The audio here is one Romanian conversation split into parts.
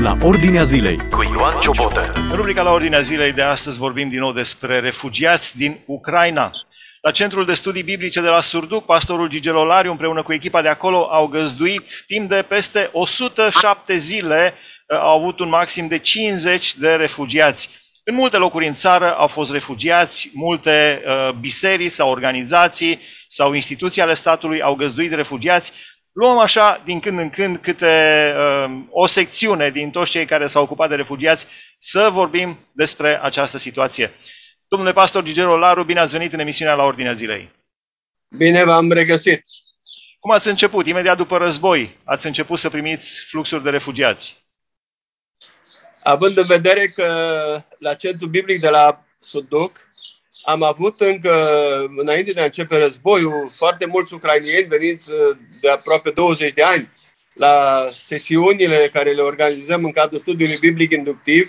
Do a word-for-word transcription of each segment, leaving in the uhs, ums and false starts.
la Ordinea Zilei cu Ioan Ciobotă. În rubrica La Ordinea Zilei de astăzi vorbim din nou despre refugiați din Ucraina. La Centrul de Studii Biblice de la Surduc, pastorul Gigel Olariu împreună cu echipa de acolo au găzduit timp de peste o sută șapte zile, au avut un maxim de cincizeci de refugiați. În multe locuri în țară au fost refugiați, multe uh, biserici sau organizații sau instituții ale statului au găzduit refugiați. Luăm așa din când în când câte uh, o secțiune din toți cei care s-au ocupat de refugiați să vorbim despre această situație. Domnule pastor Gigel Olariu, bine ați venit în emisiunea La Ordinea Zilei. Bine v-am regăsit. Cum ați început? Imediat după război ați început să primiți fluxuri de refugiați. Având în vedere că la Centrul Biblic de la Surduc am avut încă, înainte de a începe războiul, foarte mulți ucrainieni veniți de aproape douăzeci de ani la sesiunile care le organizăm în cadrul studiului biblic inductiv.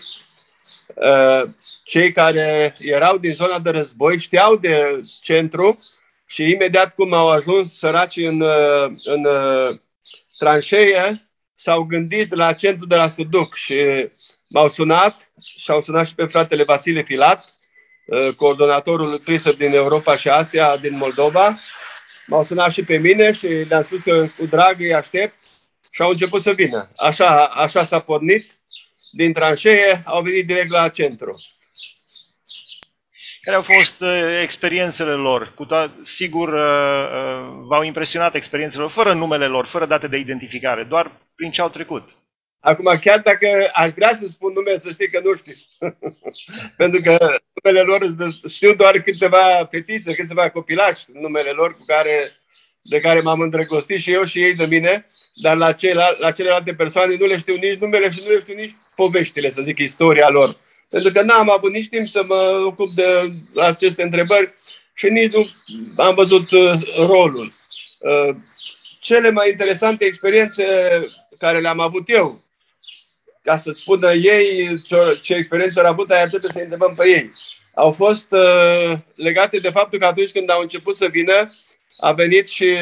Cei care erau din zona de război știau de centru și imediat cum au ajuns săraci în, în tranșee, s-au gândit la centru de la Surduc și m-au sunat și au sunat și pe fratele Vasile Filat, coordonatorul Trisep din Europa și Asia din Moldova. M-au sunat și pe mine și le-am spus că cu drag îi aștept și au început să vină. Așa, așa s-a pornit. Din tranșee au venit direct la centru. Care au fost uh, experiențele lor? Cu to- sigur uh, uh, v-au impresionat experiențele lor, fără numele lor, fără date de identificare, doar prin ce au trecut. Acum, chiar dacă aș vrea să spun numele, să știi că nu știu. Pentru că numele lor, știu doar câteva fetițe, câteva copilași, numele lor cu care, de care m-am îndrăgostit și eu și ei de mine, dar la, celal- la celelalte persoane nu le știu nici numele și nu le știu nici poveștile, să zic, istoria lor. Pentru că n-am avut nici timp să mă ocup de aceste întrebări și nici nu am văzut rolul. Cele mai interesante experiențe care le-am avut eu, ca să-ți spună ei ce, ce experiență au avut, aia trebuie să întrebăm pe ei, au fost uh, legate de faptul că atunci când au început să vină, a venit și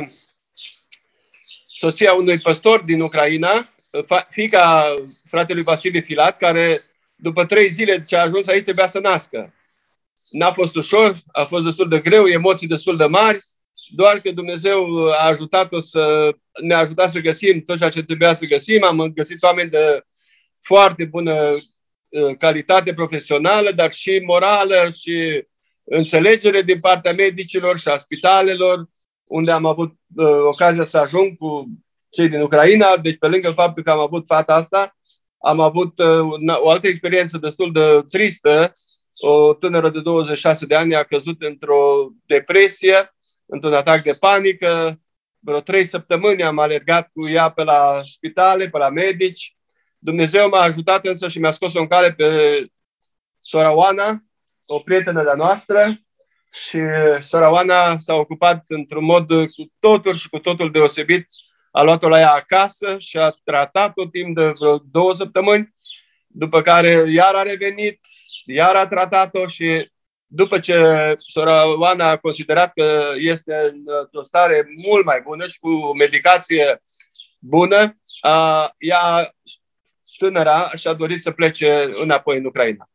soția unui păstor din Ucraina, fiica fratelui Vasile Filat, care după trei zile ce a ajuns aici trebuia să nască. N-a fost ușor, a fost destul de greu, emoții destul de mari, doar că Dumnezeu a ajutat-o să ne-a ajutat să găsim tot ceea ce trebuia să găsim. Am găsit oameni de foarte bună calitate profesională, dar și morală și înțelegere din partea medicilor și a spitalelor, unde am avut uh, ocazia să ajung cu cei din Ucraina. Deci, pe lângă faptul că am avut fata asta, am avut uh, o altă experiență destul de tristă. O tânără de douăzeci și șase de ani a căzut într-o depresie, într-un atac de panică. Vreo trei săptămâni am alergat cu ea pe la spitale, pe la medici. Dumnezeu m-a ajutat însă și mi-a scos-o în cale pe sora Oana, o prietenă de-a noastră, și sora Oana s-a ocupat într-un mod cu totul și cu totul deosebit. A luat-o la ea acasă și a tratat-o timp de vreo două săptămâni, după care iar a revenit, iar a tratat-o și după ce sora Oana a considerat că este într-o stare mult mai bună și cu medicație bună, a, ea, tânăra, și-a dorit să plece înapoi în Ucraina.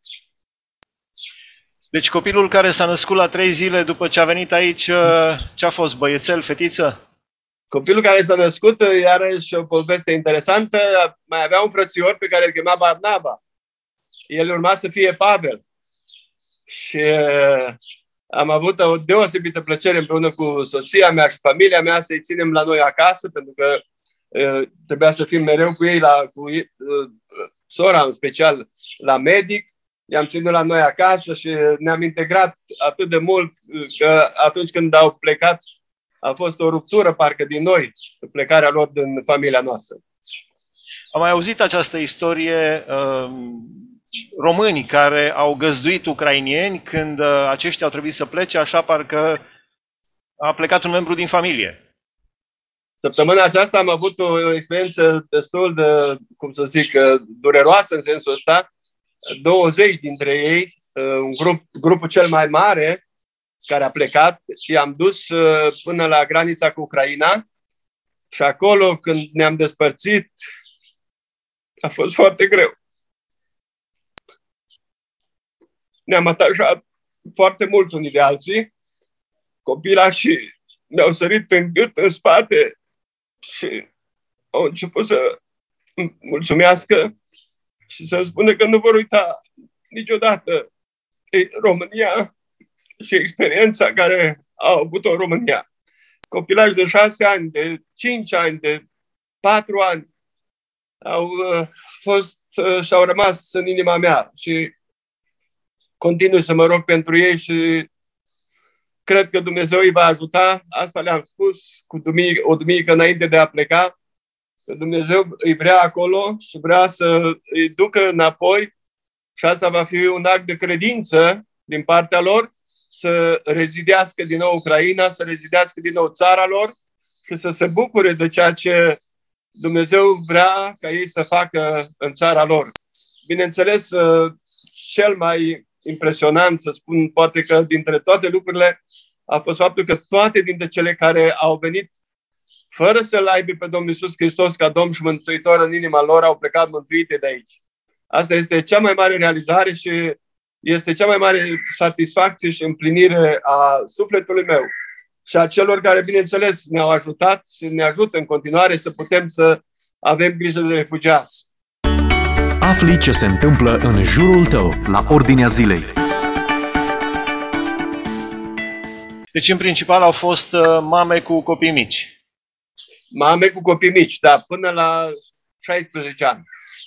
Deci copilul care s-a născut la trei zile după ce a venit aici, ce a fost, băiețel, fetiță? Copilul care s-a născut, iarăși o poveste interesantă, mai avea un frățior pe care îl chema Barnaba. El urma să fie Pavel. Și am avut o deosebită plăcere împreună cu soția mea și familia mea să-i ținem la noi acasă, pentru că uh, trebuia să fim mereu cu ei, la, cu uh, sora în special, la medic. I-am ținut la noi acasă și ne-am integrat atât de mult că atunci când au plecat a fost o ruptură parcă din noi, plecarea lor din familia noastră. Am mai auzit această istorie, uh, români care au găzduit ucrainieni când uh, aceștia au trebuit să plece, așa parcă a plecat un membru din familie. Săptămâna aceasta am avut o experiență destul de, cum să zic, dureroasă în sensul ăsta. douăzeci dintre ei, un grup, grupul cel mai mare care a plecat, și am dus până la granița cu Ucraina și acolo când ne-am despărțit A fost foarte greu. Ne-am atașat foarte mult unii de alții. Copilașii mi-au sărit în gât, în spate și au început să mulțumească și să spună că nu vor uita niciodată România și experiența care au avut-o în România. Copilași de șase ani, de cinci ani, de patru ani au uh, fost uh, și au rămas în inima mea și continui să mă rog pentru ei și cred că Dumnezeu îi va ajuta. Asta le-am spus cu duminică, o duminică înainte de a pleca, că Dumnezeu îi vrea acolo și vrea să îi ducă înapoi și asta va fi un act de credință din partea lor, să rezidească din nou Ucraina, să rezidească din nou țara lor și să se bucure de ceea ce Dumnezeu vrea ca ei să facă în țara lor. Bineînțeles, cel mai impresionant, să spun, poate că dintre toate lucrurile, a fost faptul că toate dintre cele care au venit fără să-L aibă pe Domnul Iisus Hristos ca Domn și Mântuitor în inima lor, au plecat mântuite de aici. Asta este cea mai mare realizare și este cea mai mare satisfacție și împlinire a sufletului meu și a celor care, bineînțeles, ne-au ajutat și ne ajută în continuare să putem să avem grijă de refugiați. Afli ce se întâmplă în jurul tău, la Ordinea Zilei. Deci, în principal, au fost mame cu copii mici. Mame cu copii mici, da, până la șaisprezece ani.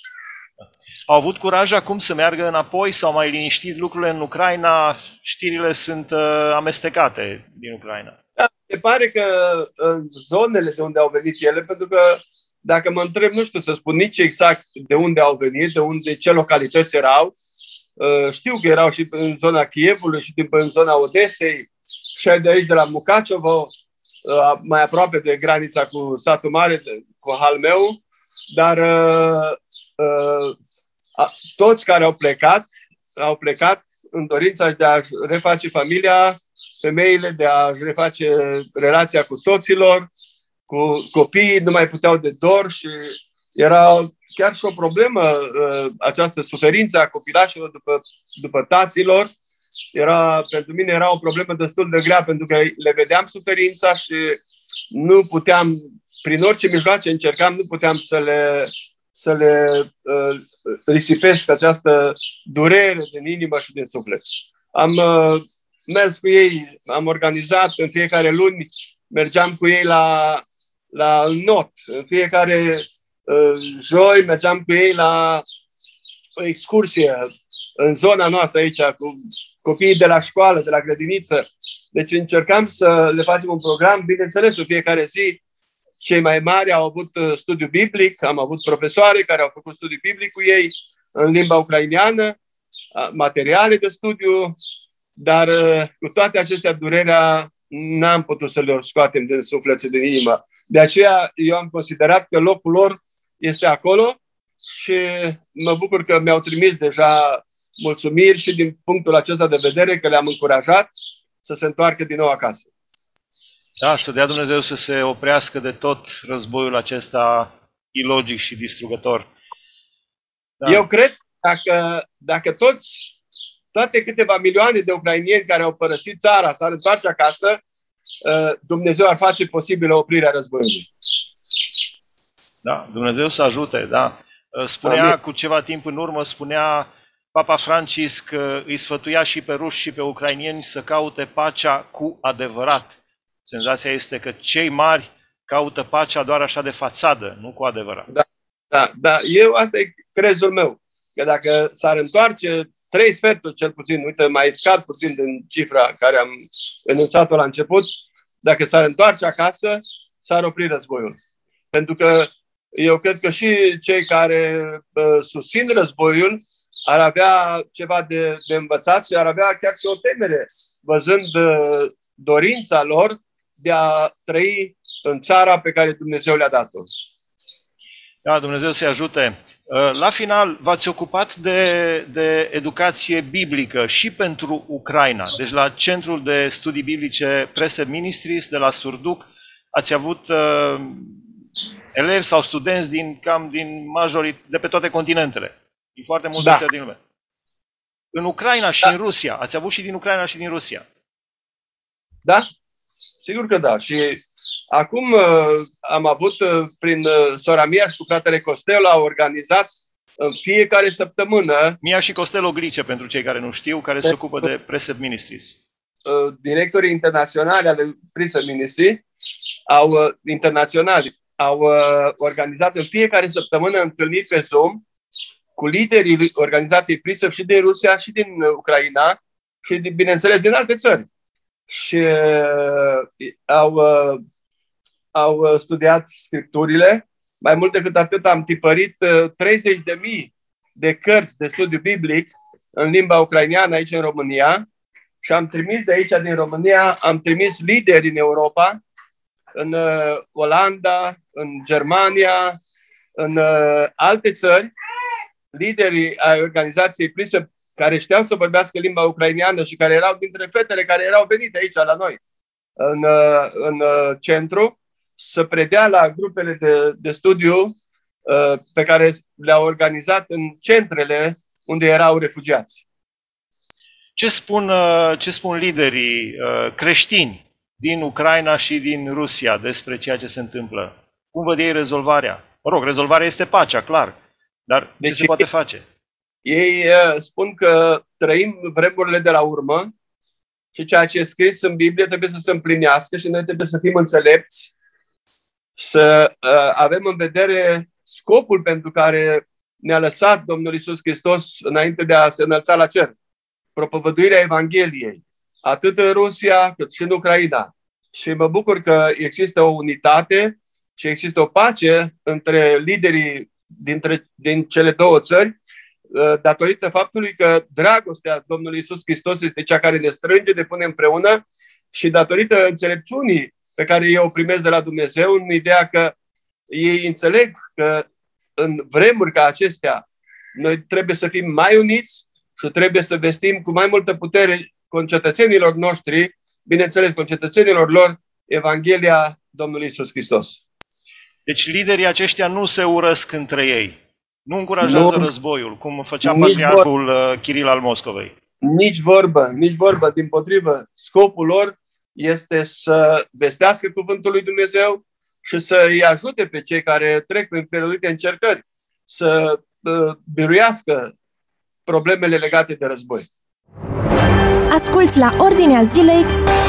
Au avut curaj acum să meargă înapoi, s-au mai liniștit lucrurile în Ucraina, știrile sunt uh, amestecate din Ucraina. Da, se pare că în zonele de unde au venit ele, pentru că dacă mă întreb, nu știu să spun nici exact de unde au venit, de unde, ce localități erau, uh, știu că erau și în zona Kievului și în zona Odesei și de aici de la Mukacevo, uh, mai aproape de granița cu satul mare, de, cu Halmeu, dar uh, uh, toți care au plecat, au plecat în dorința de a reface familia, femeile de a reface relația cu soților, cu copiii, nu mai puteau de dor și era chiar și o problemă această suferință a copilașilor după, după taților. Era, pentru mine era o problemă destul de grea pentru că le vedeam suferința și nu puteam, prin orice mijloace încercam, nu puteam să le să le uh, risipesc această durere din inimă și din suflet. Am uh, mers cu ei, am organizat în fiecare luni, mergeam cu ei la, la not, în fiecare uh, joi mergeam cu ei la o excursie în zona noastră aici, cu copiii de la școală, de la grădiniță. Deci încercam să le facem un program, bineînțeles, în fiecare zi. Cei mai mari au avut studiu biblic, am avut profesoare care au făcut studiu biblic cu ei în limba ucraineană, materiale de studiu, dar cu toate acestea durerea n-am putut să le scoatem din suflet și din inimă. De aceea eu am considerat că locul lor este acolo și mă bucur că mi-au trimis deja mulțumiri și din punctul acesta de vedere că le-am încurajat să se întoarcă din nou acasă. Da, să dea Dumnezeu să se oprească de tot războiul acesta ilogic și distrugător. Da. Eu cred că dacă, dacă toți, toate câteva milioane de ucrainieni care au părăsit țara s-ar întoarce acasă, Dumnezeu ar face posibilă oprirea războiului. Da, Dumnezeu să ajute, da. Spunea Amin. Cu ceva timp în urmă, spunea Papa Francisc că îi sfătuia și pe ruși și pe ucrainieni să caute pacea cu adevărat. Senzația este că cei mari caută pacea doar așa de fațadă, nu cu adevărat. Da, da, da. Eu asta e crezul meu. Că dacă s-ar întoarce trei sferturi cel puțin, uite, mai scad puțin din cifra care am enunțat-o la început, dacă s-ar întoarce acasă, s-ar opri războiul. Pentru că eu cred că și cei care uh, susțin războiul ar avea ceva de, de învățat și ar avea chiar și o temere, văzând uh, dorința lor de a trăi în țara pe care Dumnezeu le-a dat-o. Da, Dumnezeu să-i ajute. La final, v-ați ocupat de, de educație biblică și pentru Ucraina. Deci la Centrul de Studii Biblice Preset Ministries de la Surduc ați avut uh, elevi sau studenți din cam din majorit, de pe toate continentele, din foarte multe Da. țări din lume. În Ucraina și Da. în Rusia, ați avut și din Ucraina și din Rusia. Da? Sigur că da. Și acum uh, am avut uh, prin uh, sora mea și cu fratele Costel au organizat în fiecare săptămână Mia și Costello Glice, pentru cei care nu știu, care se ocupă de Precept Ministries. uh, directorii internaționali ale Precept Ministry au uh, internaționali au uh, organizat în fiecare săptămână întâlniri pe Zoom cu liderii organizației Precept și din Rusia și din uh, Ucraina și, din, bineînțeles, din alte țări. Și uh, au, uh, au uh, studiat scripturile. Mai mult decât atât, am tipărit uh, treizeci de mii de cărți de studiu biblic în limba ucraineană aici în România și am trimis de aici, din România, am trimis lideri în Europa, în uh, Olanda, în Germania, în uh, alte țări, liderii ai organizației Precept care știau să vorbească limba ucraineană și care erau dintre fetele care erau venite aici la noi, în, uh, în uh, centru, să predea la grupele de, de studiu uh, pe care le-au organizat în centrele unde erau refugiați. Ce spun, uh, ce spun liderii uh, creștini din Ucraina și din Rusia despre ceea ce se întâmplă? Cum văd ei rezolvarea? Mă rog, rezolvarea este pacea, clar. Dar ce Deci se poate face? Ei uh, spun că trăim vremurile de la urmă și ceea ce e scris în Biblie trebuie să se împlinească și noi trebuie să fim înțelepți, să uh, avem în vedere scopul pentru care ne-a lăsat Domnul Iisus Hristos înainte de a se înălța la cer. Propovăduirea Evangheliei, atât în Rusia cât și în Ucraina. Și mă bucur că există o unitate și există o pace între liderii dintre, din cele două țări, datorită faptului că dragostea Domnului Iisus Hristos este cea care ne strânge, ne pune împreună și datorită înțelepciunii pe care eu o primesc de la Dumnezeu, în ideea că ei înțeleg că în vremuri ca acestea noi trebuie să fim mai uniți și trebuie să vestim cu mai multă putere concetățenilor noștri, bineînțeles concetățenilor lor, Evanghelia Domnului Iisus Hristos. Deci liderii aceștia nu se urăsc între ei. Nu încurajează Nu. războiul, cum făcea Nici patriarhul uh, Chiril al Moscovei. Nici vorbă, nici vorbă, dimpotrivă. Scopul lor este să vestească cuvântul lui Dumnezeu și să îi ajute pe cei care trec prin felurite încercări, să uh, biruiască problemele legate de război. Asculți la Ordinea Zilei.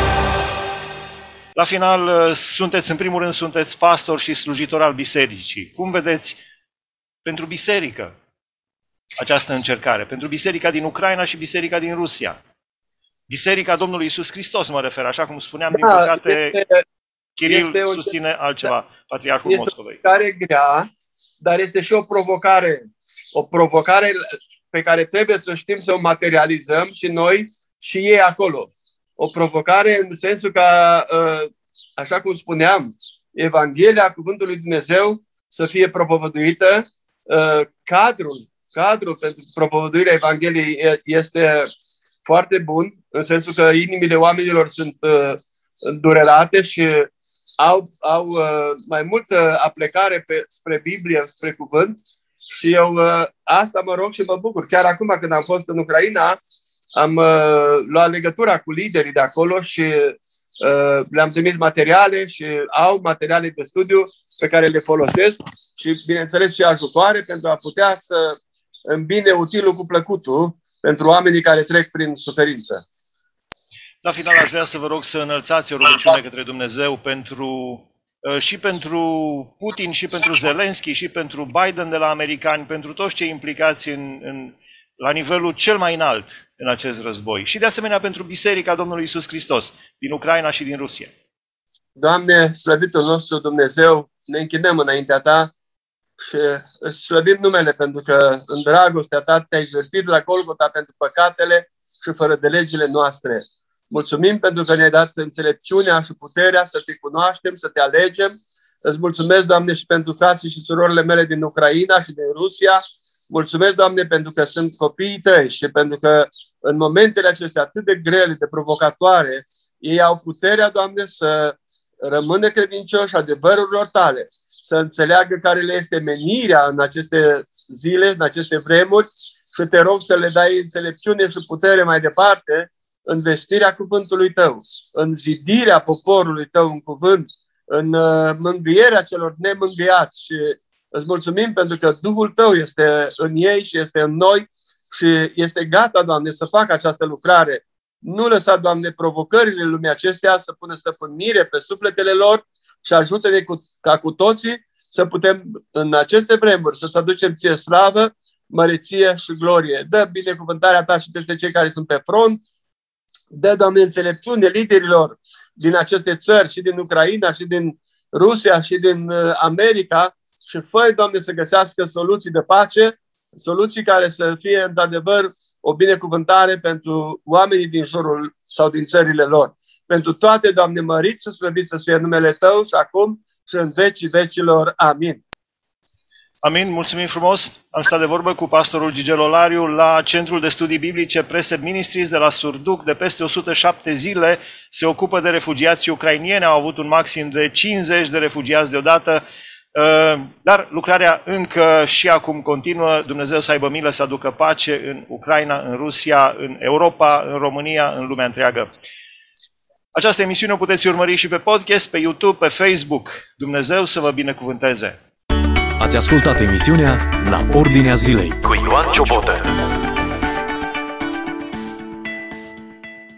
La final, uh, sunteți, în primul rând, sunteți pastor și slujitor al bisericii. Cum vedeți pentru biserică această încercare? Pentru biserica din Ucraina și biserica din Rusia. Biserica Domnului Iisus Hristos, mă refer, așa cum spuneam, din Da, păcate, este, Chiril este o- susține altceva, patriarhul este Moscovei. o provocare grea, dar este și o provocare. O provocare pe care trebuie să știm să o materializăm și noi și ei acolo. O provocare în sensul că, așa cum spuneam, Evanghelia, Cuvântul lui Dumnezeu, să fie propovăduită. Cadrul, cadrul pentru propovăduirea Evangheliei este foarte bun, în sensul că inimile oamenilor sunt îndurerate și au, au mai multă aplecare pe, spre Biblie, spre cuvânt. Și eu asta mă rog și mă bucur. Chiar acum când am fost în Ucraina, am luat legătura cu liderii de acolo și le-am trimis materiale și au materiale de studiu pe care le folosesc și, bineînțeles, și ajutoare pentru a putea să îmbine utilul cu plăcutul pentru oamenii care trec prin suferință. La final aș vrea să vă rog să înălțați o rugăciune către Dumnezeu pentru, și pentru Putin, și pentru Zelensky, și pentru Biden de la americani, pentru toți cei implicați în, în, la nivelul cel mai înalt în acest război. Și de asemenea pentru Biserica Domnului Iisus Hristos din Ucraina și din Rusia. Doamne, slăvitul nostru Dumnezeu, ne închinăm înaintea Ta și îți slăbim numele pentru că în dragostea Ta Te-ai jertfit la Golgota pentru păcatele și fără de legile noastre. Mulțumim pentru că ne-ai dat înțelepciunea și puterea să Te cunoaștem, să Te alegem. Îți mulțumesc, Doamne, și pentru frații și surorile mele din Ucraina și din Rusia. Mulțumesc, Doamne, pentru că sunt copiii Tăi și pentru că în momentele acestea atât de grele, de provocatoare, ei au puterea, Doamne, să rămână credincioși adevărurilor Tale, să înțeleagă care le este menirea în aceste zile, în aceste vremuri și te rog să le dai înțelepciune și putere mai departe în vestirea cuvântului tău, în zidirea poporului tău în cuvânt, în mângâierea celor nemângâiați și îți mulțumim pentru că Duhul tău este în ei și este în noi și este gata, Doamne, să facă această lucrare. Nu lăsa, Doamne, provocările lumii acestea să pună stăpânire pe sufletele lor și ajută-ne cu, ca cu toții să putem în aceste vremuri să-ți aducem ție slavă, măreție și glorie. Dă binecuvântarea ta și peste cei care sunt pe front. Dă, Doamne, înțelepciune liderilor din aceste țări și din Ucraina și din Rusia și din America și fă, Doamne, să găsească soluții de pace, soluții care să fie într-adevăr o binecuvântare pentru oamenii din jurul sau din țările lor. Pentru toate, Doamne, mărit și slăvit să fie numele Tău și acum și în vecii vecilor. Amin. Amin, mulțumim frumos. Am stat de vorbă cu pastorul Gigel Olariu la Centrul de Studii Biblice Presed Ministries de la Surduc. De peste o sută șapte zile se ocupă de refugiații ucrainieni. Au avut un maxim de cincizeci de refugiați deodată. Dar lucrarea încă și acum continuă. Dumnezeu să aibă milă să aducă pace în Ucraina, în Rusia, în Europa, în România, în lumea întreagă. Această emisiune o puteți urmări și pe podcast, pe YouTube, pe Facebook. Dumnezeu să vă binecuvânteze! Ați ascultat emisiunea La Ordinea Zilei cu Ioan Ciobotă.